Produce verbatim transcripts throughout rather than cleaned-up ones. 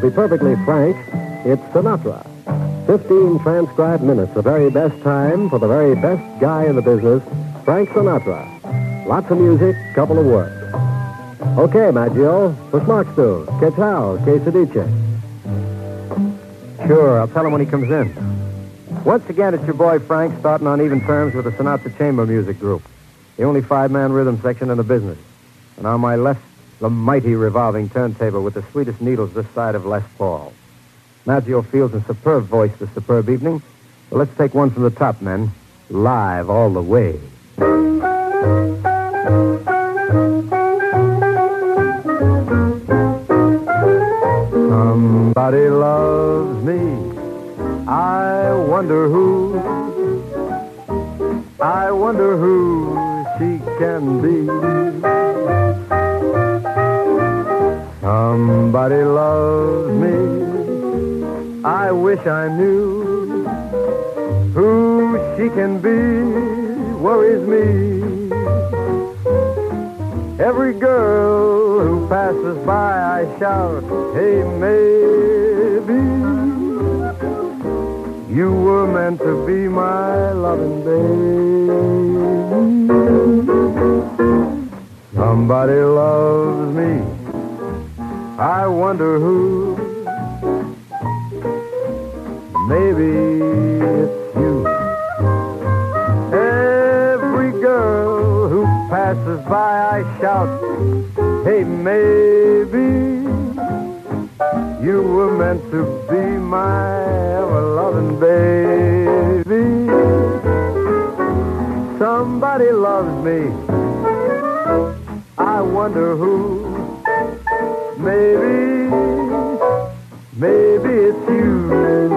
be perfectly frank, it's Sinatra. Fifteen transcribed minutes, the very best time for the very best guy in the business, Frank Sinatra. Lots of music, couple of words. Okay, Maggio, for Smarks do. Que tal, que se dice? Sure, I'll tell him when he comes in. Once again, it's your boy Frank, starting on even terms with the Sinatra Chamber Music Group, the only five-man rhythm section in the business. And on my left, the mighty revolving turntable with the sweetest needles this side of Les Paul. Maggio Fields in superb voice this superb evening. Well, let's take one from the top, men. Live all the way. Somebody loves me. I wonder who. I wonder who she can be. Somebody loves me. I wish I knew who she can be. Worries me. Every girl who passes by, I shout, hey, maybe you were meant to be my loving baby. Somebody loves me. I wonder who. Maybe it's you. Every girl who passes by, I shout, hey, maybe you were meant to be my ever-loving baby. Somebody loves me. I wonder who. Maybe, maybe it's you.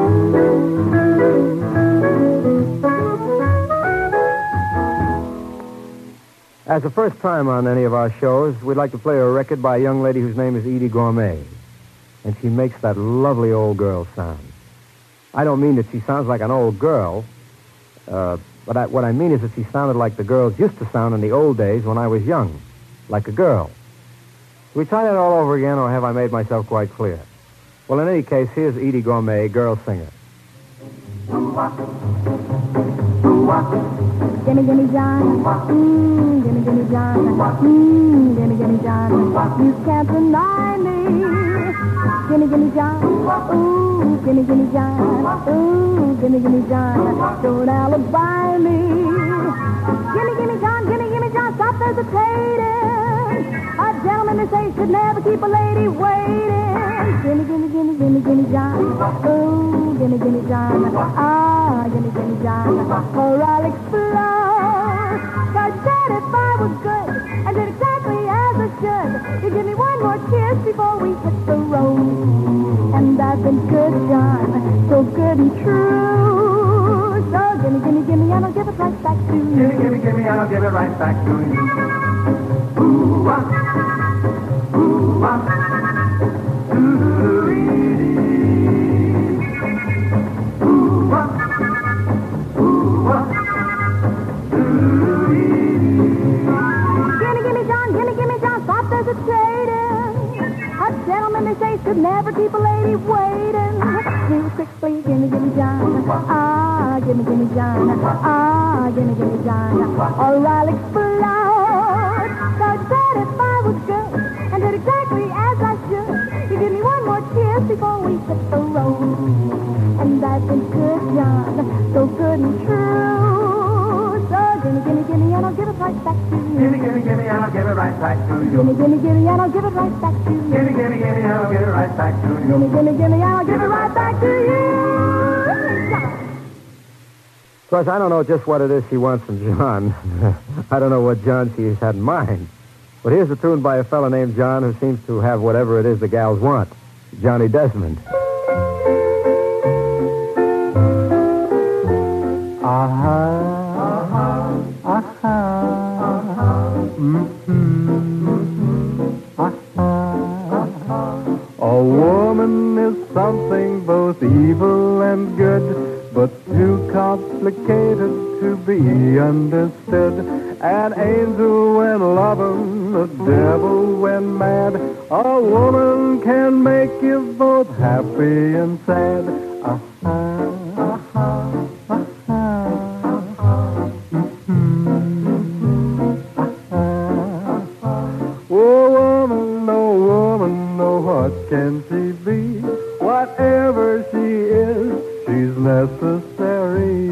As the first time on any of our shows, we'd like to play a record by a young lady whose name is Edie Gourmet. And she makes that lovely old girl sound. I don't mean that she sounds like an old girl, uh, but I, what I mean is that she sounded like the girls used to sound in the old days when I was young, like a girl. Should we try that all over again, or have I made myself quite clear? Well, in any case, here's Edie Gourmet, girl singer. Gimme, gimme, John. Mmm, gimme, gimme, John. Mmm, gimme, gimme, John. You can't deny me. Gimme, gimme, John. Ooh, gimme, gimme, John. Ooh, gimme, gimme, John. Don't alibi me. Gimme, gimme, John. Gimme, gimme, John. Stop hesitating. A gentleman, they say, should never keep a lady waiting. Gimme, gimme, gimme, gimme, gimme, John. Ooh, gimme, gimme, John. Ah, gimme, gimme, John. Or I'll explode. I said if I was good and did exactly as I should, you give me one more kiss before we hit the road. And I've been good, John, so good and true. So gimme, gimme, gimme, and I'll give it right back to you. Gimme, gimme, gimme, and I'll give it right back to you. Ooh, ah, ooh, ah, ooh-dee-dee. Ooh, ah, ooh, ah, ooh-dee-dee. Gimme, gimme, John, gimme, gimme, John, stop hesitating. A gentleman, they say, should never keep a lady waiting. Real quickly, gimme, gimme, John. Ah, gimme, gimme, John. Ah, gimme, gimme, John. Or I'll explode. So I said if I was good and did exactly as I should, you give me one more kiss before we hit the road. And I've been good, John, so good and true. So gimme, gimme, gimme, and I'll give it right back to you. Gimme, gimme, gimme, and I'll give it right back to you. Gimme, gimme, gimme, and I'll give it right back to you. Gimme, gimme, gimme, and I'll give it right back to you. Gimme, gimme, gimme, and I'll give it right back to you. Of course, I don't know just what it is she wants from John. I don't know what John she's had in mind. But here's a tune by a fellow named John who seems to have whatever it is the gals want. Johnny Desmond. Aha, aha, aha, mm-hmm, aha. A woman is something both evil and good, but too complicated to be understood. An angel when loving, a devil when mad. A woman can make you both happy and sad. Ah-ha, ah-ha, ah-ha. Mm-hmm. Ah-ha. Oh, woman, oh, woman, oh, what can she be? Whatever she is, she's necessary.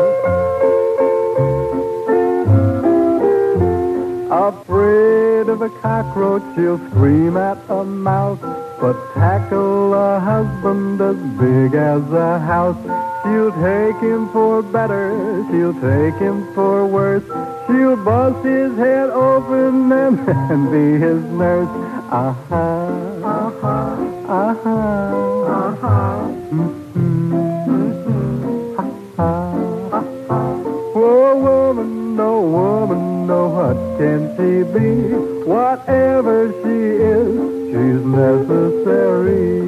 Afraid of a cockroach, she'll scream at a mouse, but tackle a husband as big as a house. She'll take him for better, she'll take him for worse. She'll bust his head open and, and be his nurse. Aha, aha, aha, aha. Mm-hmm. Aha, aha. Oh, woman, no woman, no, what can she be? Whatever she is, she's necessary.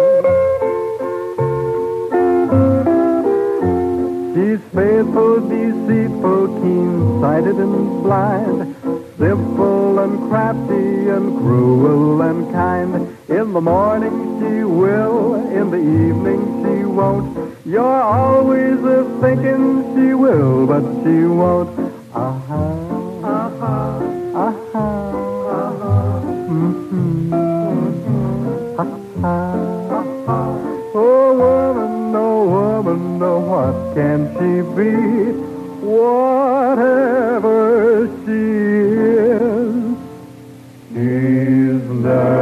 She's faithful, deceitful, keen-sighted and blind, simple and crafty and cruel and kind. In the morning she will, in the evening she won't. You're always a-thinking she will, but she won't. Aha, aha, aha, aha. Mm-hmm. Aha, aha. Oh, woman, oh, woman, oh, what can she be? Whatever she is, she's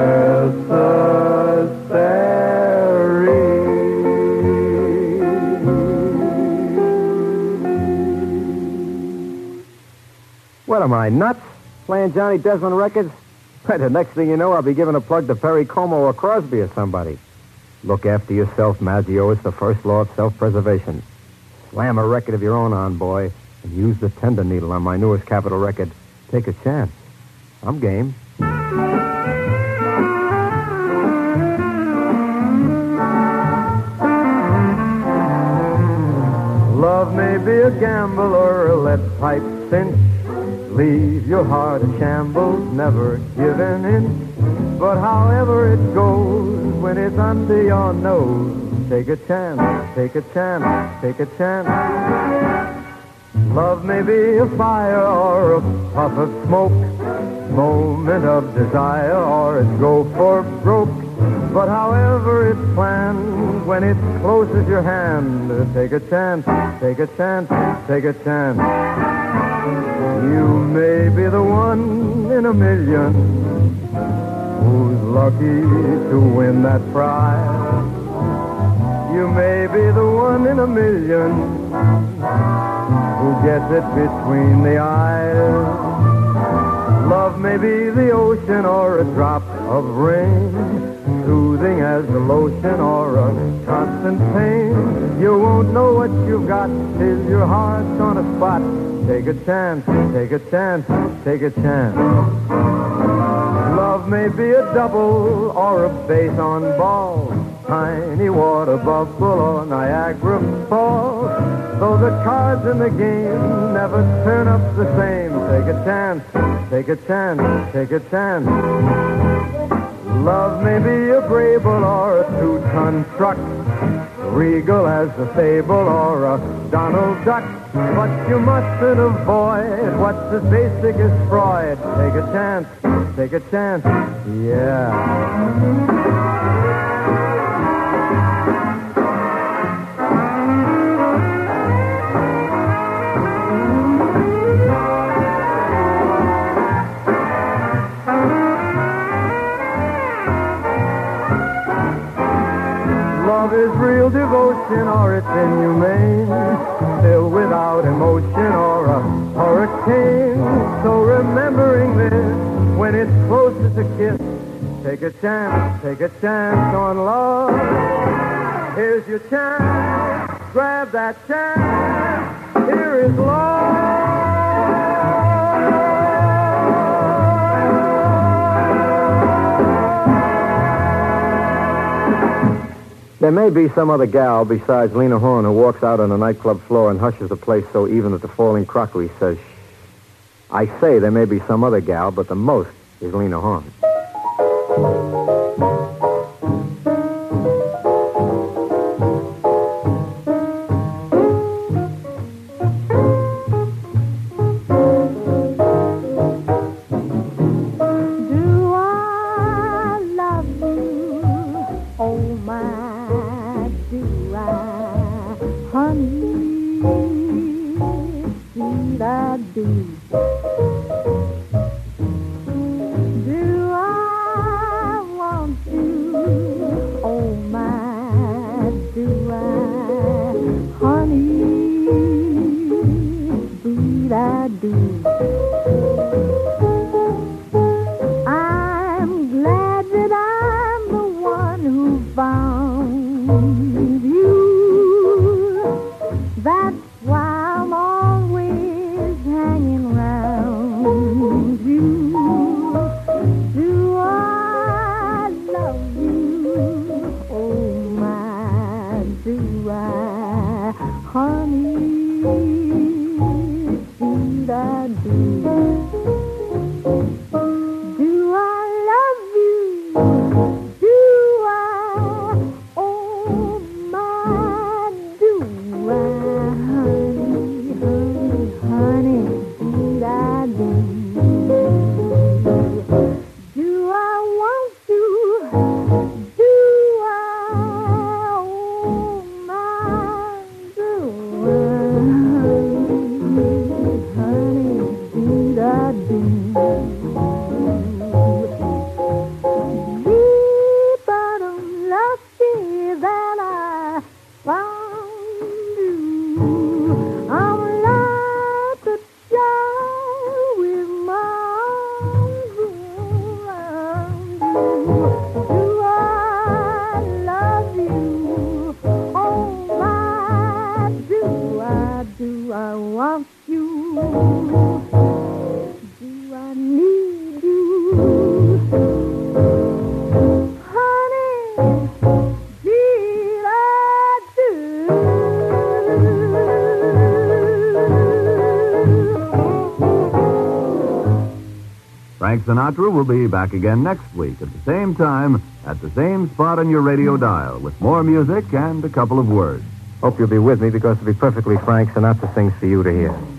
necessary. What am I, nuts? Playing Johnny Desmond records? The next thing you know, I'll be giving a plug to Perry Como or Crosby or somebody. Look after yourself, Maggio. It's the first law of self-preservation. Slam a record of your own on, boy, and use the tender needle on my newest Capitol record. Take a chance. I'm game. Love may be a gamble or a lead pipe cinch. Leave your heart a shambles, never give an inch. But however it goes, when it's under your nose, take a chance, take a chance, take a chance. Love may be a fire or a puff of smoke, moment of desire or it's go for broke. But however it's planned, when it's close as your hand, take a chance, take a chance, take a chance. You may be the one in a million who's lucky to win that prize. You may be the one in a million who gets it between the eyes. Love may be the ocean or a drop of rain, soothing as the lotion or a constant pain. You won't know what you've got till your heart's on a spot. Take a chance, take a chance, take a chance. Love may be a double or a base on ball, tiny water bubble or Niagara Falls. Though the cards in the game never turn up the same, take a chance, take a chance, take a chance. Love may be a Brable or a two-ton truck, regal as a fable or a Donald Duck. But you mustn't avoid what's as basic as Freud. Take a chance, take a chance, yeah. Love is real devotion or it's inhumane, still without emotion or a hurricane. So remembering this, when it's close as a kiss, take a chance, take a chance on love. Here's your chance, grab that chance, here is love. There may be some other gal besides Lena Horne who walks out on a nightclub floor and hushes the place so even that the falling crockery says shh. I say there may be some other gal, but the most is Lena Horne. Do I love you? Oh, my, do I? Honey, sweet I do. Do I want you? Oh, my, do I? Honey, sweet I do. I'm glad that I'm the one who found you. That's why I'm always hanging round you. Do I love you? Oh, my, do I? Honey, sweet I do. Do I love you? Do I? Oh, my, do I? Honey, honey, honey, sweet I do. Do I want you? Do I? Oh, my, do I? Honey, honey, sweet I do. Deep bottom lucky that I found you. I'm like a child with my arms around you. Do I love you? Oh, my, do I? Do I want you? Do I need you? Honey, did I do? Frank Sinatra will be back again next week at the same time, at the same spot on your radio dial, with more music and a couple of words. Hope you'll be with me because, to be perfectly frank, Sinatra sings for you to hear.